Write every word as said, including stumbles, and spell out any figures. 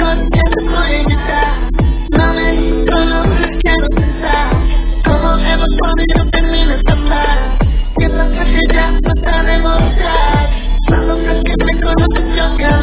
que te voy a invitar. No me conoces, quiero pensar cómo hemos podido terminar tan mal. Siento que ya no está de mostrar. Solo creo que me conoces yo que